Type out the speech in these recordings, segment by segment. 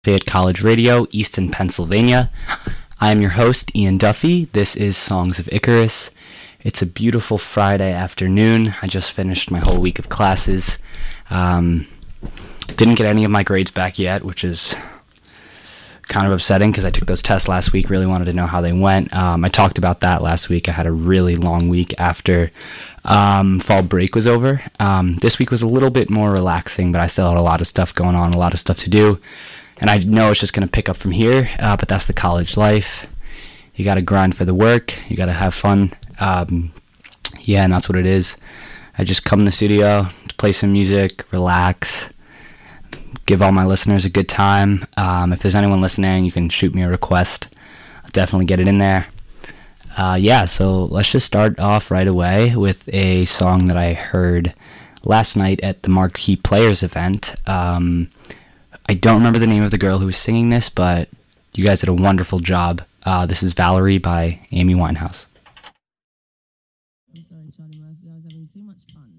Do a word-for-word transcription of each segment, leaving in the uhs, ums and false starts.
Fayette College Radio, Easton, Pennsylvania. I am your host, Ian Duffy. This is Songs of Icarus. It's a beautiful Friday afternoon. I just finished my whole week of classes. Um, didn't get any of my grades back yet, which is kind of upsetting because I took those tests last week, really wanted to know how they went. Um, I talked about that last week. I had a really long week after um, fall break was over. Um, this week was a little bit more relaxing, but I still had a lot of stuff going on, a lot of stuff to do. And I know it's just going to pick up from here, uh, but that's the college life. You got to grind for the work. You got to have fun. Um, yeah, and that's what it is. I just come in the studio to play some music, relax, give all my listeners a good time. Um, if there's anyone listening, you can shoot me a request. I'll definitely get it in there. Uh, yeah, so let's just start off right away with a song that I heard last night at the Marquee Players event. Um, I don't remember the name of the girl who was singing this, but you guys did a wonderful job. Uh, this is Valerie by Amy Winehouse. I'm sorry, Charlie Murphy. I was having too much fun.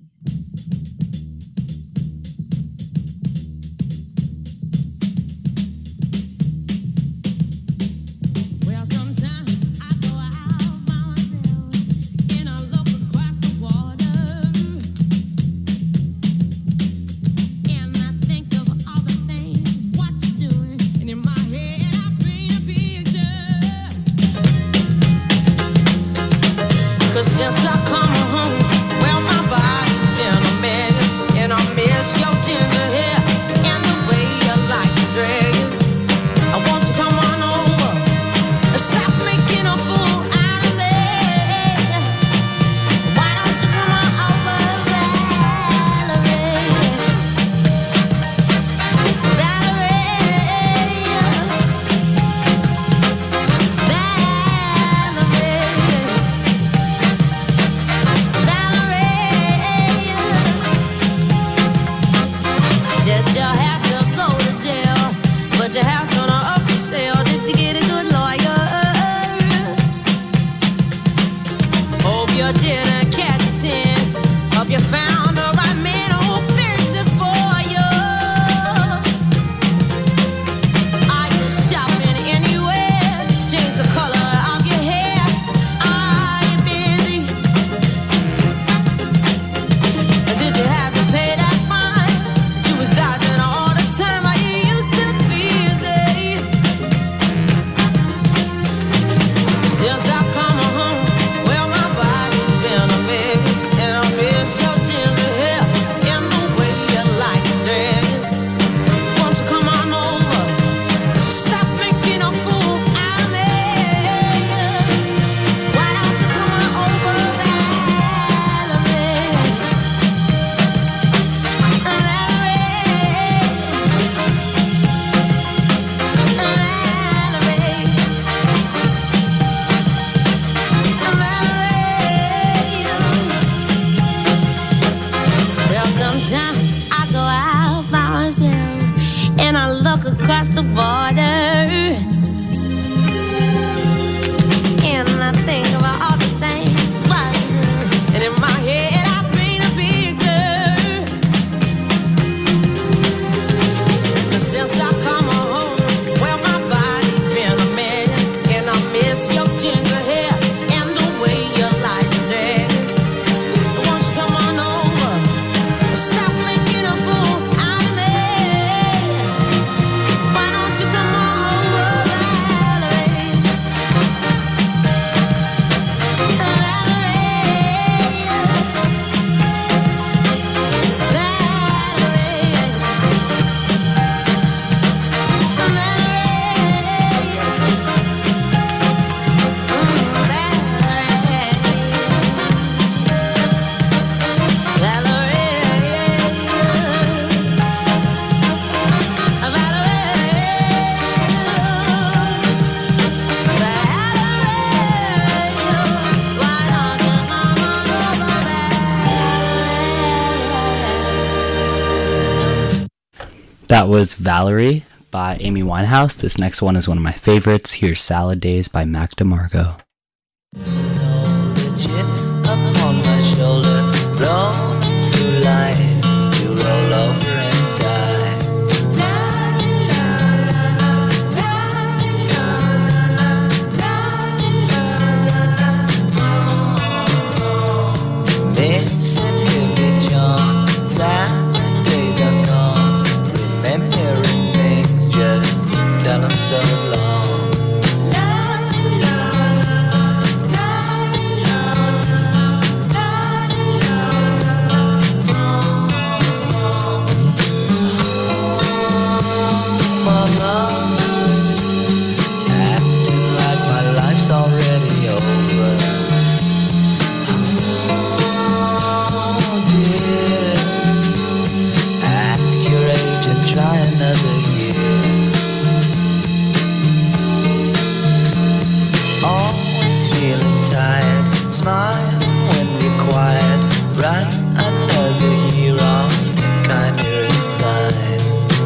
Well, sometimes I go out by myself and I look across the water and I think of all the things what you're doing, and in my head I paint a picture. 'Cause since I come home, well, my body's been a mess, and I miss your ginger hair and the way you like the dress. I want you to come on over and stop making a fool out of me. Why don't you come on over, Valerie? Valerie, Valerie. Did you have to go to jail? But your house on a up for sale. Did you get a good lawyer? Hope you didn't catch a tin. Hope you found the right man who'll fix it for you. Are you shopping anywhere? Change the color of your hair. Are you busy? Did you have to pay that fine? You was dodging all the time. Are you used to busy? Since I come home, well, my body's been a mess, and I miss your ginger hair and the way you like the dress. Won't you come on over? Stop making a fool out of me. Why don't you come on over, Valerie? Well, sometimes I go out by myself and I look across the border and I think about all the things what I do. And in my head I paint a picture. 'Cause since I come home, well, my body's been a mess, and I miss your ginger hair and the way you like the dress. Won't you come on over? Stop making a fool out of me. Why don't you come on over, Valerie? That was Valerie by Amy Winehouse. This next one is one of my favorites. Here's Salad Days by Mac DeMarco. Chip upon my shoulder, rolling through life, you roll over and die. La la la la Mama, acting like my life's already over. Oh dear, act your age and try another year. Always feeling tired, smiling when required. Write another year off and kinda resign.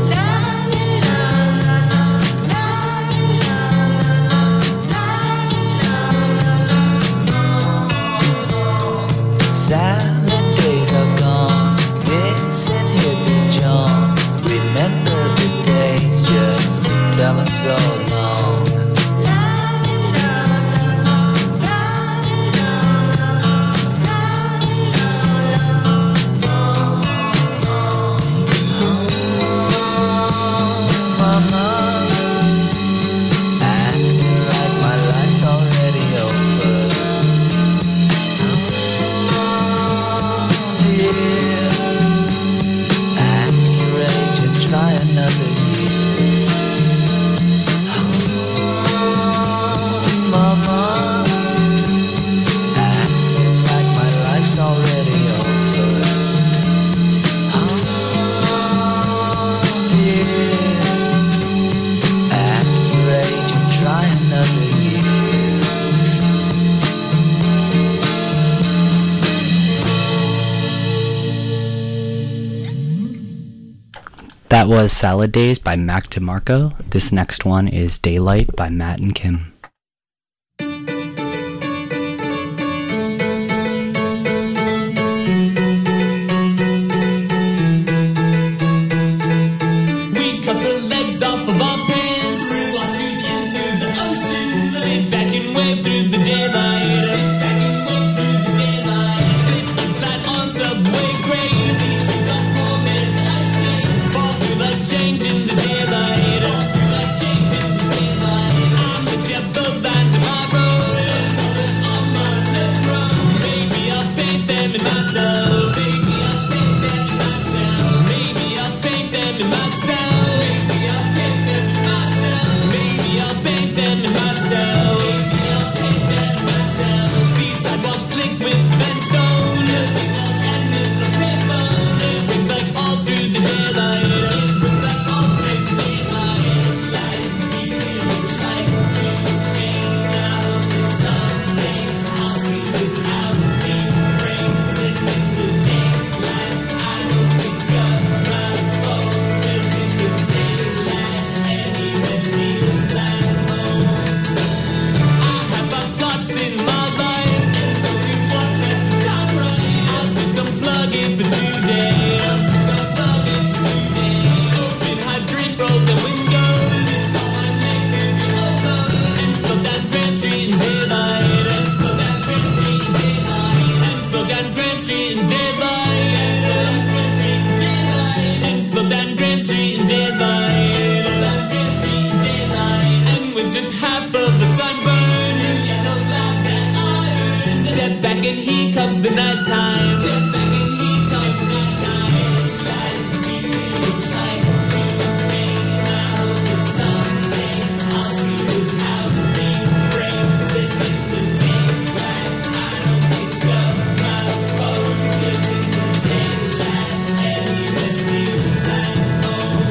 Salad days are gone, missing hippie John. Remember the days, just tell him so long. Mama, acting like my life's already over. Yeah, act your age and try another year. Mama, acting like my life's already over. Yeah, act your age and try another year. That was Salad Days by Mac DeMarco. This next one is Daylight by Matt and Kim. We cut the legs off of our pants, threw our shoes into the ocean, sit back and wait through the daylight, sit back and wait through the daylight, sit inside on subway grades, shoes on poor man's ice skates, fall through like change in the daylight, fall through like change in the daylight. I miss you, the lines of my road, something on my metro, baby I'll paint them in myself, baby I'll paint them in myself, maybe I'll paint them in myself. Maybe I'll paint them in myself. Maybe I'll paint them in myself. These sidewalks slick with bent stone, signals and in the payphone. It rings like all through the daylight. It rings like all through the daylight. Like we could try to hang out with someday. I'll see without these frames and in the daylight. I don't pick up my phone. 'Cause in the daylight, anyone feels like home. I have my thoughts in my life, and only one has the top right. I'll just unplug it for today. I'll just unplug it for today. Open hydrant, roll the windows. Call my neck through the elbow. And float down Grand Street in daylight. And float down Grand Street in daylight. And float down Grand Street in daylight. And float down Grand Street in daylight. And float down Grand Street in daylight. And with just half of the sunburn, you yellow laugh that iron. Step back and here comes the nighttime. Step back and here comes the nighttime. Like we could try to hang out with someday. I'll see without these frames and in the daylight. I don't pick up my phone 'cause in the daylight anyone feels like home.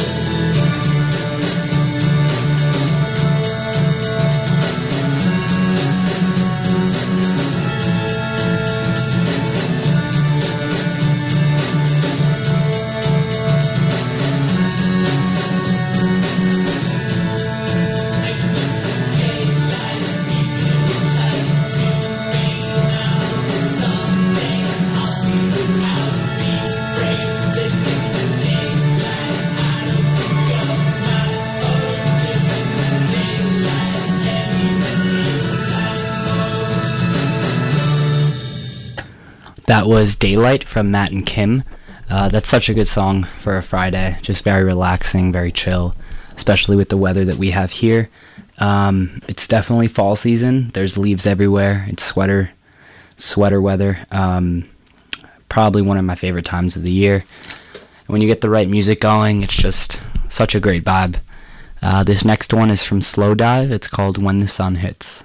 That was Daylight from Matt and Kim. Uh, that's such a good song for a Friday. Just very relaxing, very chill, especially with the weather that we have here. Um, it's definitely fall season. There's leaves everywhere. It's sweater, sweater weather. Um, probably one of my favorite times of the year. When you get the right music going, it's just such a great vibe. Uh, this next one is from Slowdive. It's called When the Sun Hits.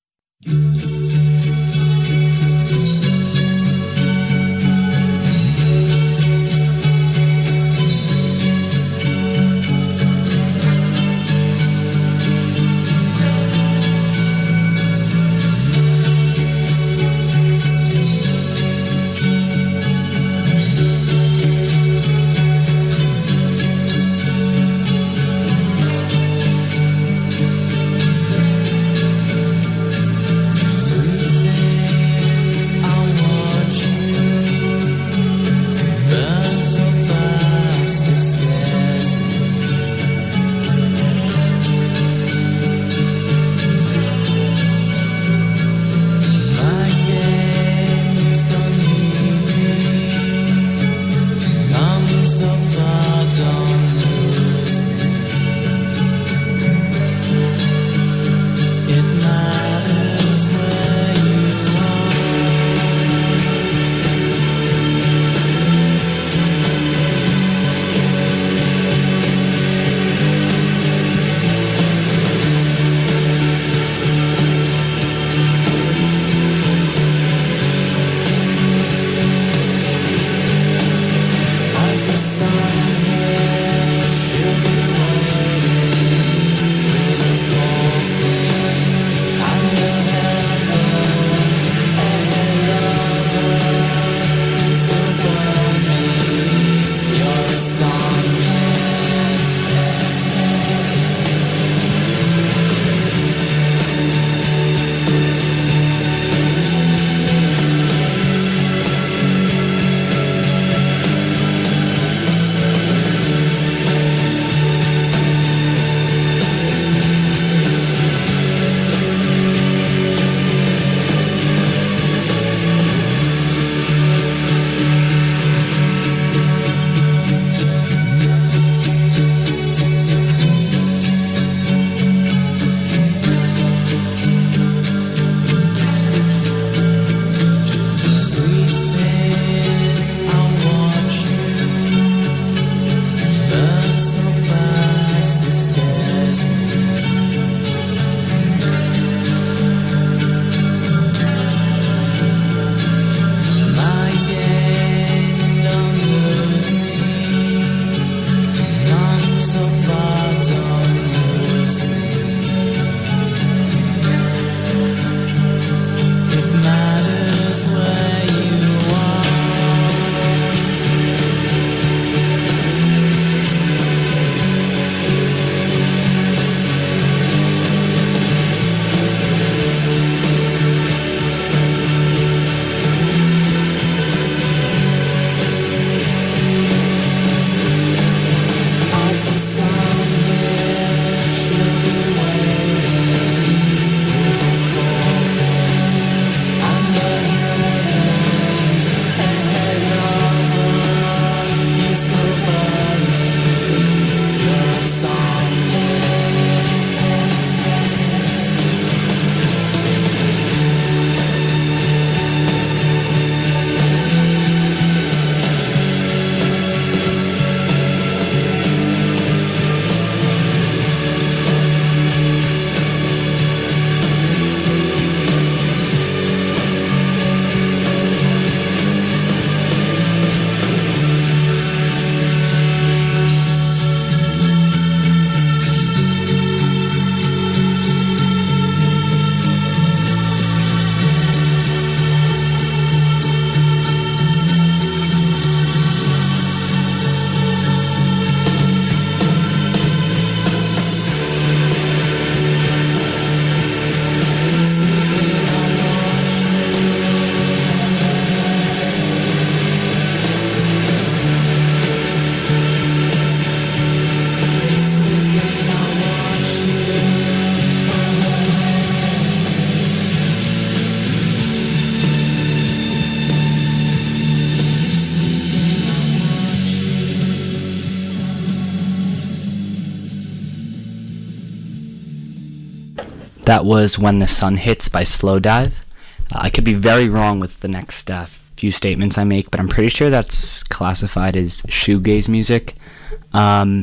That was When the Sun Hits by Slowdive. Uh, I could be very wrong with the next uh, few statements I make, but I'm pretty sure that's classified as shoegaze music. Um,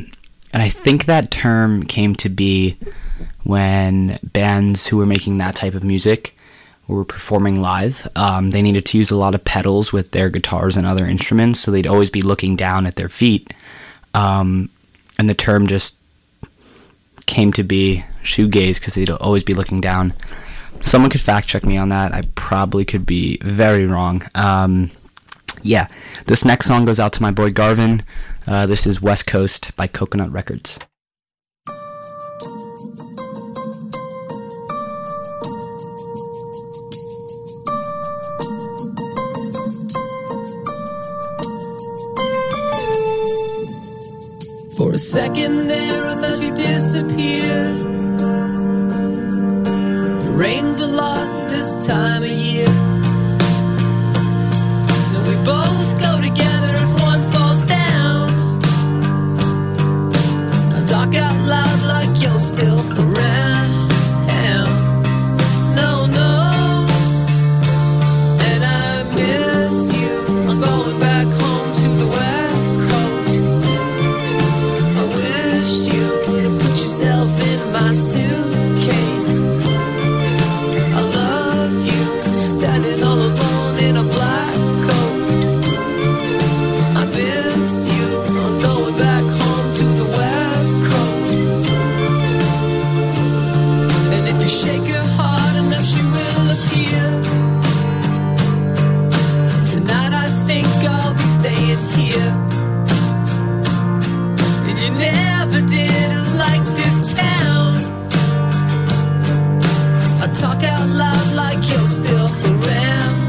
and I think that term came to be when bands who were making that type of music were performing live. Um, they needed to use a lot of pedals with their guitars and other instruments, so they'd always be looking down at their feet. Um, and the term just came to be shoegaze because they'd always be looking down. Someone could fact check me on that. I probably could be very wrong. Um, yeah, this next song goes out to my boy Garvin. Uh, this is West Coast by Coconut Records. For a second there I thought you disappeared. It rains a lot this time of year, and we both go together if one falls down. I talk out loud like you're still around. No, no, and I miss you. I'm going back home to the West Coast. I wish you would have put yourself in my suitcase. I love you, standing all alone in a black coat. I miss you, I'm going back home to the West Coast. And if you shake her hard enough, she will appear. Tonight I think I'll be staying here. And you never did like this town. I talk out loud like you're still around.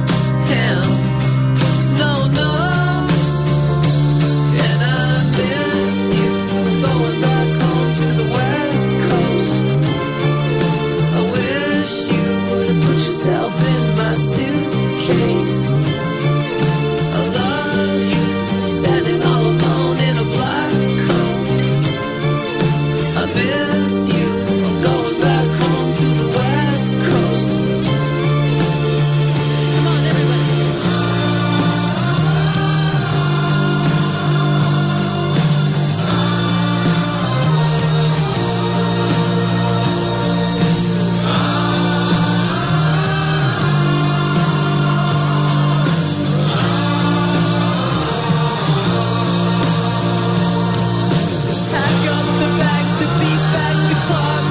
No, no, and I miss you. I'm going back home to the West Coast. I wish you would have put yourself in my suitcase. I love you, standing all alone in a black coat. I miss you, I'm going back home to the West Coast. Come on, everybody. Pack up the bags to beat back the clock.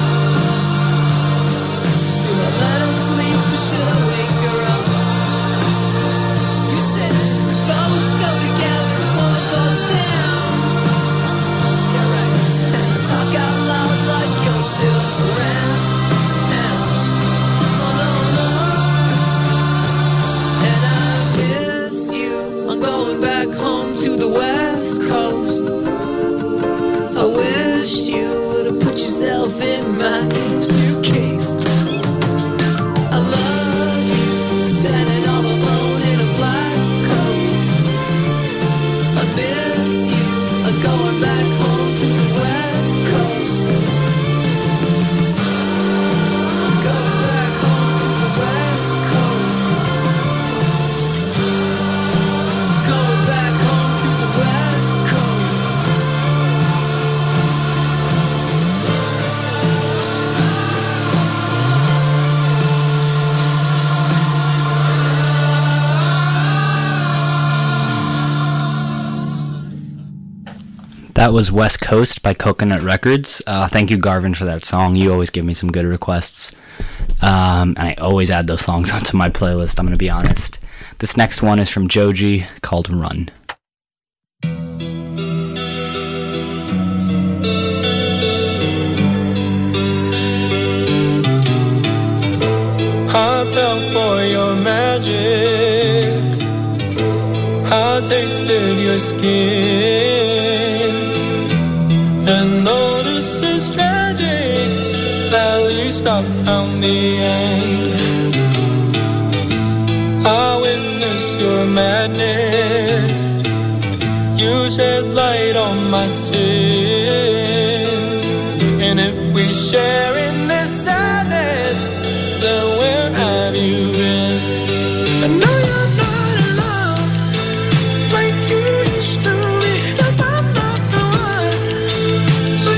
Do I let her sleep or should I wake her up? You said we both go together if one of us down. Yeah, right. And I talk out loud like you're still around. Oh, no, no. And I miss you. I'm going back home to the West Coast. I wish you would have put yourself in my suitcase. I love you, standing all alone in a black coat. I miss you, I'm going back home to the West Coast. I'm going back home to the West Coast. Going back home to the West Coast. That was West Coast by Coconut Records. Uh, thank you, Garvin, for that song. You always give me some good requests. Um, and I always add those songs onto my playlist, I'm going to be honest. This next one is from Joji called Run. I fell for your magic. I tasted your skin. And though this is tragic, at least I found the end. I witnessed your madness. You shed light on my sins. And if we share in this sadness, then where have you been? I know you're not alone, like you used to be. 'Cause I'm not the one.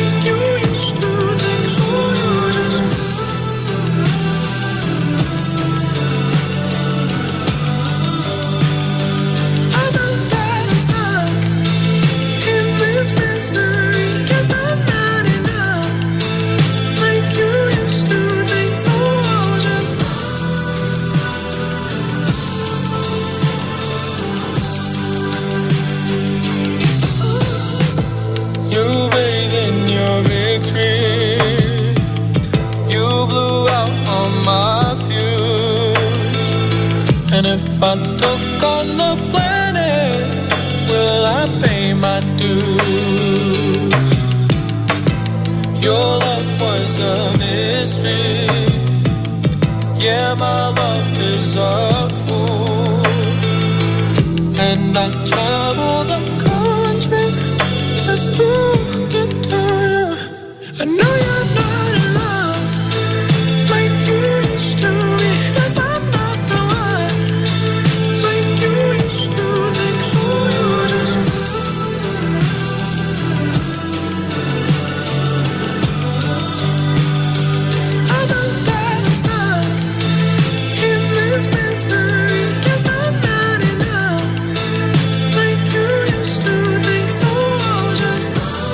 I took on the planet, will I pay my dues? Your love was a mystery. Yeah, my love is a fool. And I travel the country just to get to you. I know you're not in love like you used to be, 'cause I'm not the one like you used to think. So you just I know that I'm stuck in this misery, 'cause I'm not enough like you used to think. So I'll just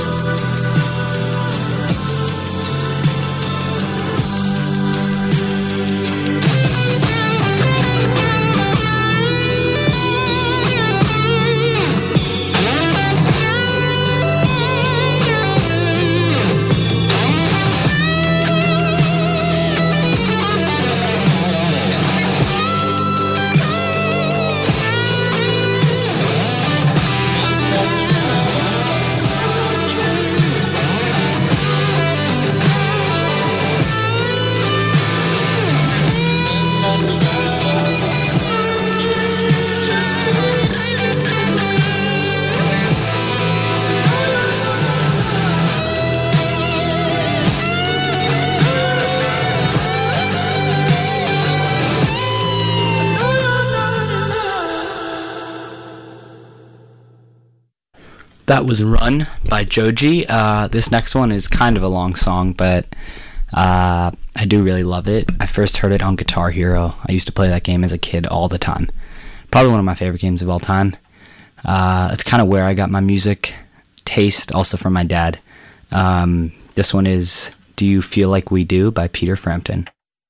That was Run by Joji. Uh, this next one is kind of a long song, but uh, I do really love it. I first heard it on Guitar Hero. I used to play that game as a kid all the time. Probably one of my favorite games of all time. Uh, it's kind of where I got my music taste, also from my dad. Um, this one is Do You Feel Like We Do by Peter Frampton.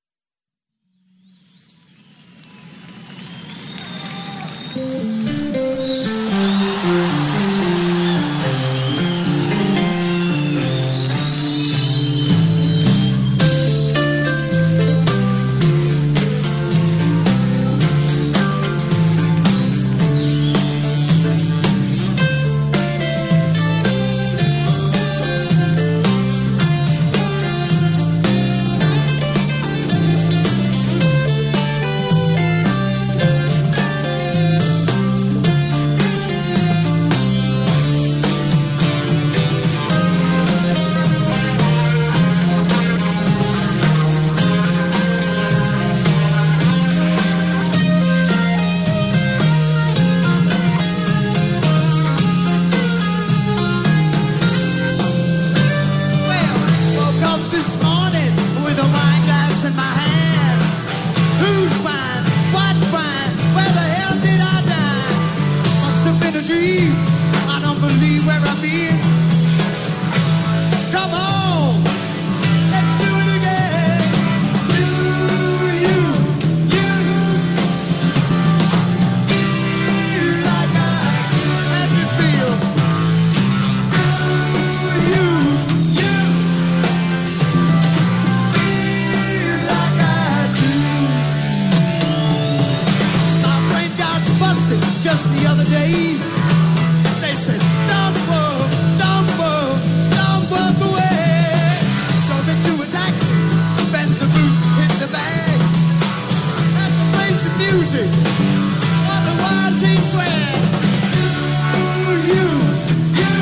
Just the other day, they said, don't walk, don't walk, don't walk away. Drove into a taxi, bent the boot, hit the bag. Had to play some music, otherwise he'd glad. You, you, you,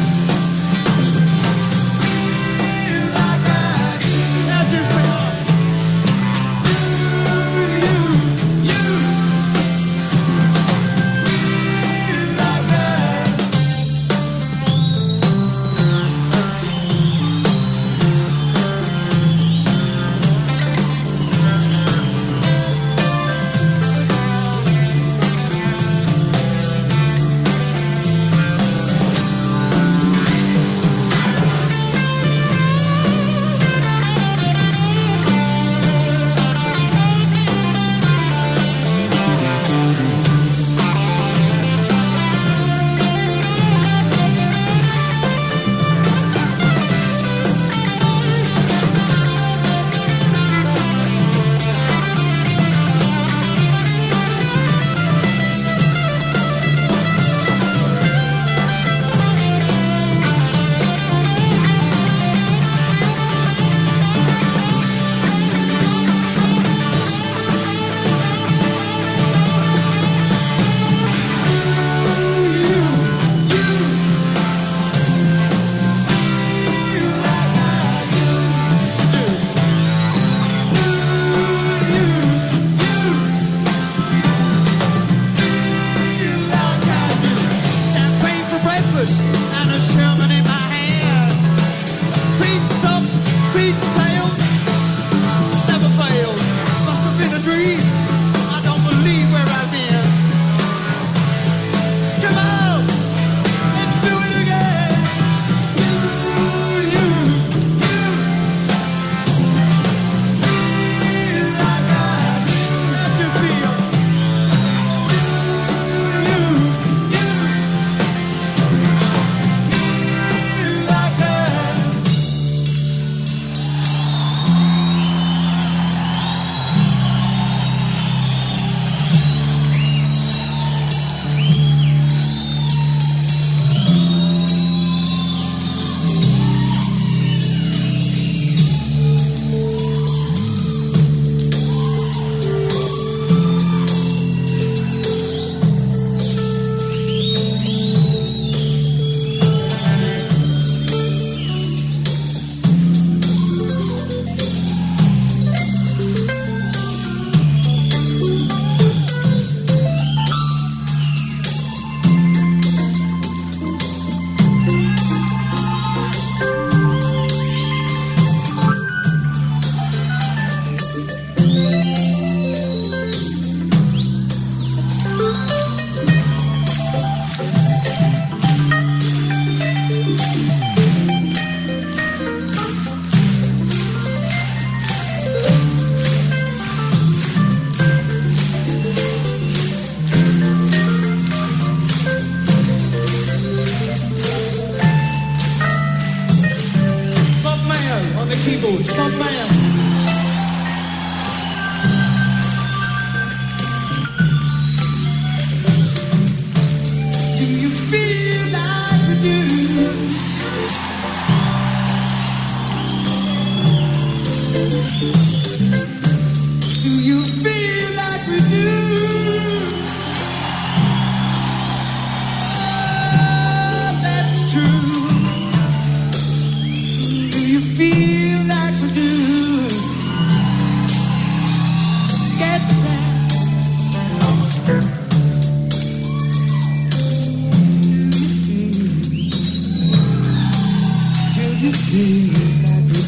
feel like I do. How'd you feel? You, you. keyboards, front man. Do you feel like we do? Do you feel like we do? Oh, that's true. Do you feel like we do? Get that? Do you feel like we do?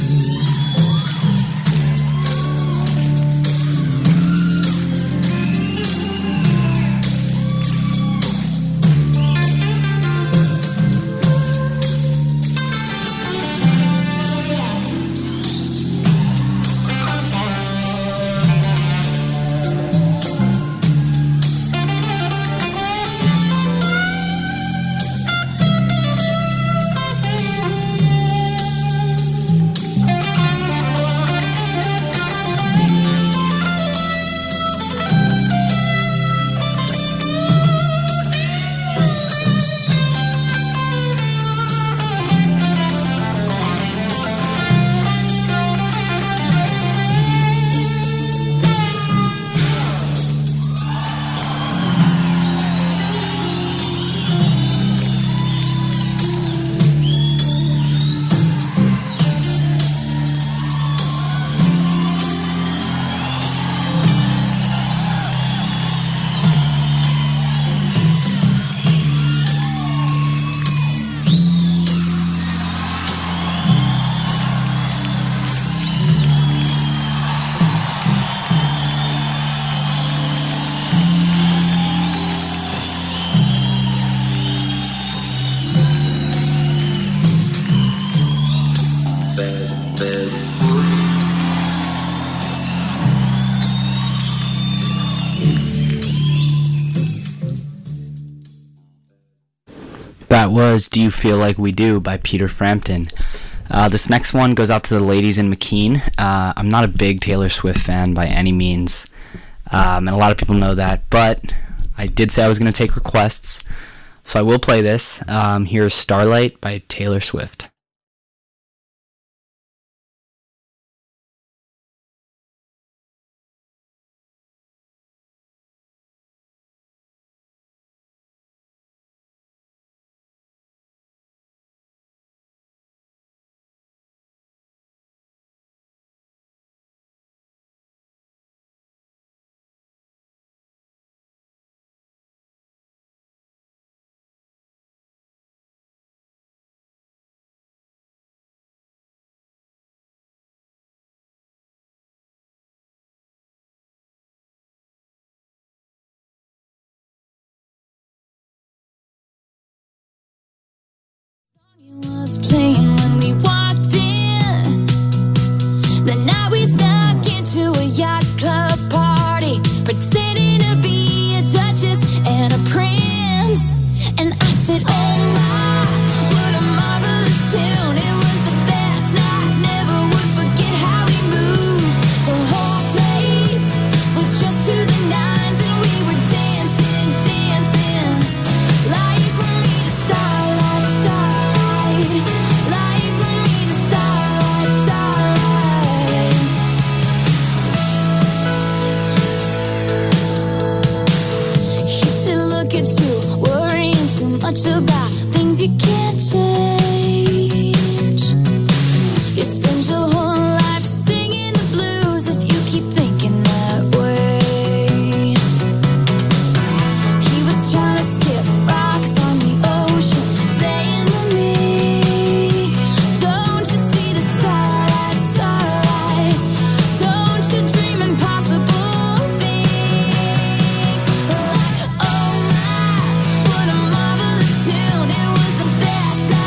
That was Do You Feel Like We Do by Peter Frampton. Uh, this next one goes out to the ladies in McKean. Uh, I'm not a big Taylor Swift fan by any means, um, and a lot of people know that, but I did say I was going to take requests, so I will play this. Um, here's Starlight by Taylor Swift. Was playing when we walked in. The night we snuck into a yacht club party, pretending to be a duchess and a prince. And I said, oh my, what a marvelous tune. It was the best night, never would forget how we moved. The whole place was just to the nines, and we were dancing, dancing like we're made of starlight, starlight. Like we're made of starlight, starlight. He said, look at you, worrying too much about things you can't change. You spend your whole life singing the blues if you keep thinking that way. He was trying to skip rocks on the ocean, saying to me, don't you see the starlight, starlight? Don't you dream impossible things? Like, oh my, what a marvelous tune. It was the best night.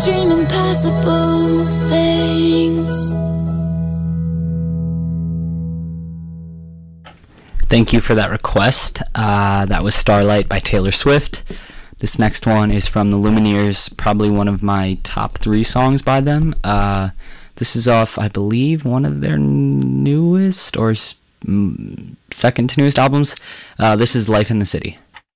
dream impossible things. Thank you for that request. Uh, that was Starlight by Taylor Swift. This next one is from the Lumineers, probably one of my top three songs by them. Uh, this is off, I believe, one of their newest or s- mm, second to newest albums. Uh, this is Life in the City.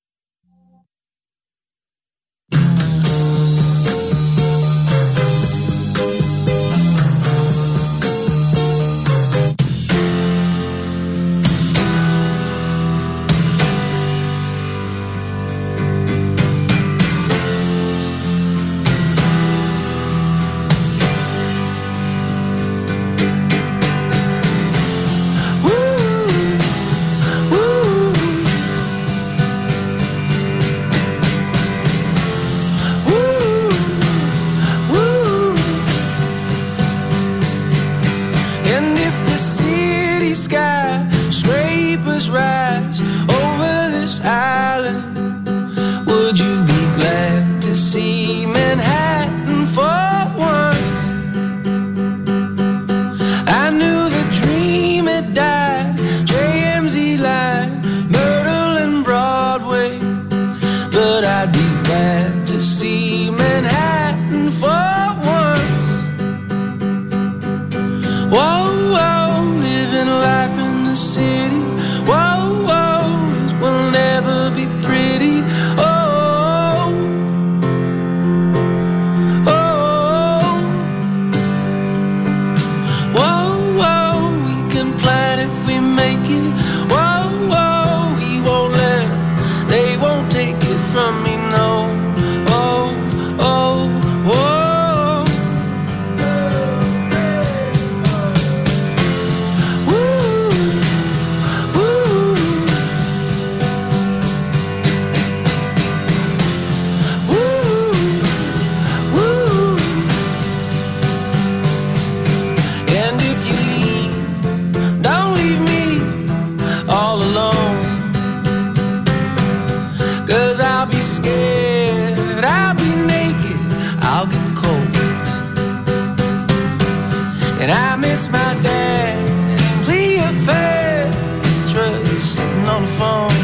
And if the city sky scrapers rise over this island, would you be glad to see Manhattan for once? I knew the dream had died, J M Z line, Myrtle and Broadway, but I'd be glad to see Manhattan for once. Whoa, whoa, living life in the city. Whoa, whoa, it will never be pretty. Oh, oh, whoa, whoa, we can plan if we make it. Whoa, whoa, we won't let 'em, they won't take it from me, no. Oh, oh, whoa. And if you leave, don't leave me all alone, 'cause I'll be scared, I'll be naked, I'll get cold. And I miss my dad, Cleopatra, sitting on the phone.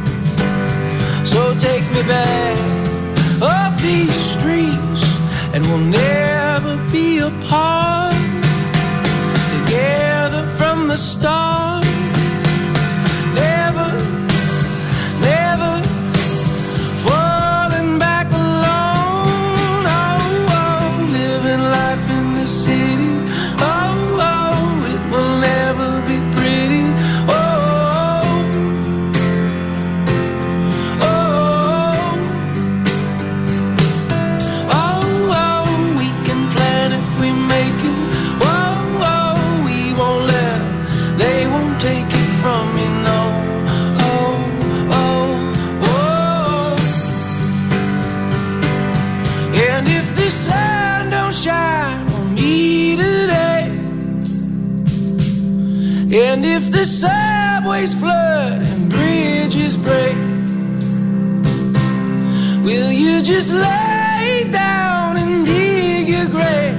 So take me back off these streets, and we'll never be apart. Together from the start, never, never falling back alone. Oh, oh, living life in the city. Oh, oh, it will never be pretty. Oh, oh, oh, oh, we can plan if we make it. Whoa, oh, we won't let 'em, they won't take it from me, no. Oh, oh, oh. And if the sun don't shine on me today, and if the subways flood and bridges break, will you just lay down and dig your grave?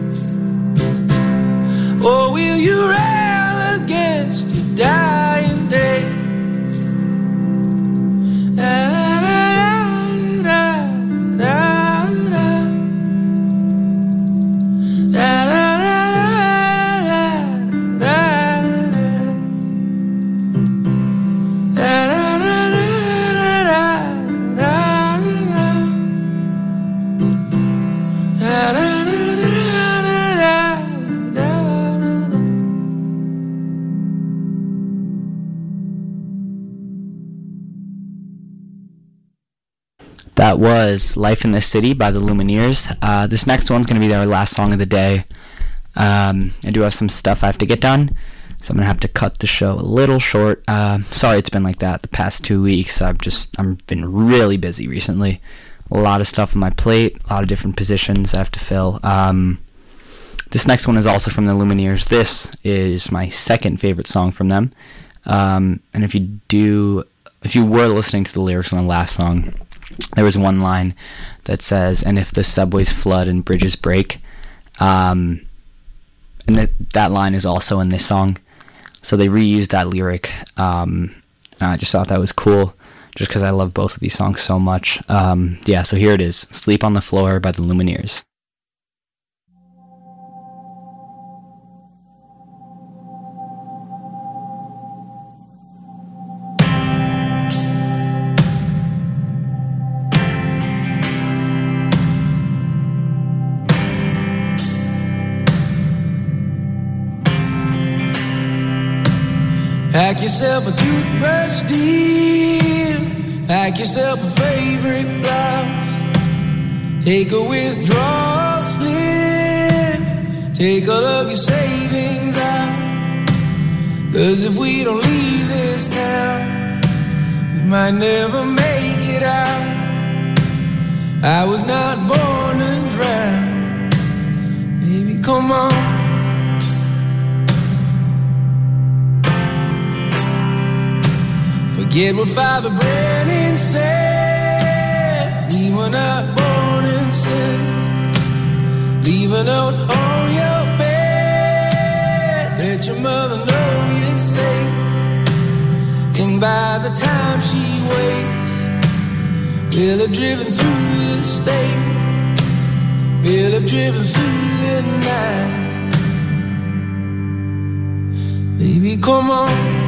Or will you rail against your dying day? Da, da, da, da, da, da, da, da, da, da, da. That was Life in the City by the Lumineers. Uh, this next one's going to be our last song of the day. Um, I do have some stuff I have to get done, so I'm going to have to cut the show a little short. Uh, sorry it's been like that the past two weeks. I've just, I've been really busy recently. A lot of stuff on my plate, a lot of different positions I have to fill. Um, this next one is also from the Lumineers. This is my second favorite song from them. Um, and if you do, if you were listening to the lyrics on the last song, there was one line that says, "And if the subways flood and bridges break," um, and that that line is also in this song. So they reused that lyric. Um, I just thought that was cool, just because I love both of these songs so much. Um, yeah, so here it is, "Sleep on the Floor" by the Lumineers. Pack yourself a toothbrush, dear. Pack yourself a favorite blouse. Take a withdrawal slip. Take all of your savings out. 'Cause if we don't leave this town, we might never make it out. I was not born to drown. Baby, come on. Forget what Father Brennan said. We were not born in sin. Leave a note on your bed. Let your mother know you're safe. And by the time she wakes, we'll have driven through the state. We'll have driven through the night. Baby, come on.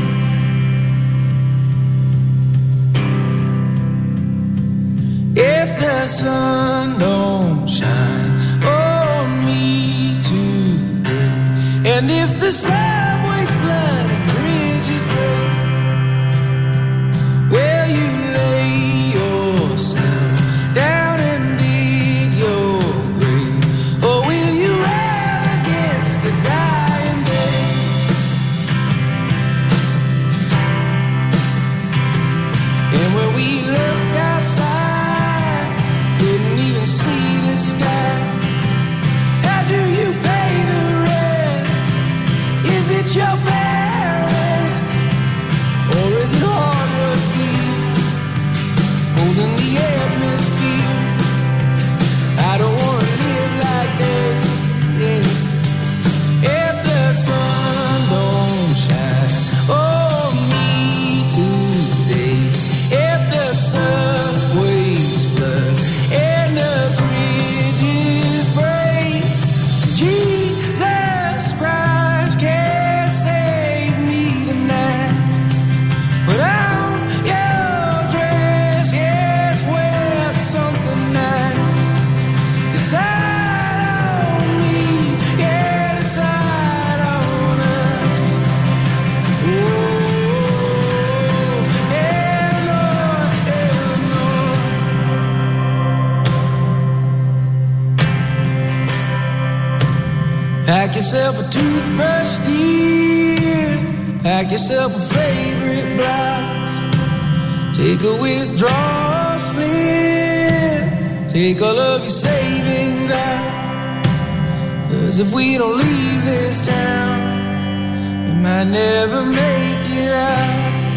If the sun don't shine on me today, and if the subways flood and bridges break, will you lay yourself down and dig your grave, or will you rail against the dying day? And when we looked outside, couldn't even see the sky. How do you pay the rent? Is it your parents? Or is it hard work beat, holding the atmosphere? I don't wanna live like that, yeah. If the sun don't shine on me today, if the subways flood and the bridges break, Jesus Christ can't save me tonight. Put on your dress, yes, wear something nice. Decide on me, yeah, decide on us. Oh, yeah, Lord, yeah, Lord. Pack yourself a toothbrush, dear. Pack yourself a favorite blouse. Take a withdrawal slip. Take all of your savings out. 'Cause if we don't leave this town, we might never make it out.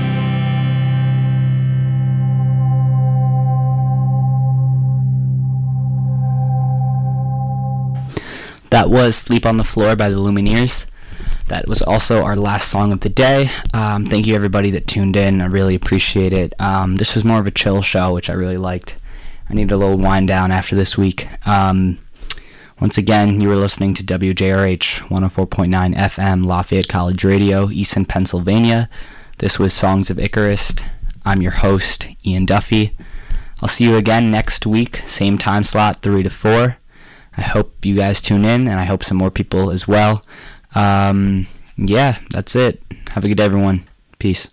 That was "Sleep on the Floor" by the Lumineers. That was also our last song of the day. Um, thank you everybody that tuned in. I really appreciate it. Um, this was more of a chill show, which I really liked. I needed a little wind down after this week. Um, once again, you were listening to W J R H one oh four point nine F M, Lafayette College Radio, Easton, Pennsylvania. This was Songs of Icarus. I'm your host, Ian Duffy. I'll see you again next week, same time slot, three to four. I hope you guys tune in, and I hope some more people as well. Um, yeah, that's it. Have a good day, everyone. Peace.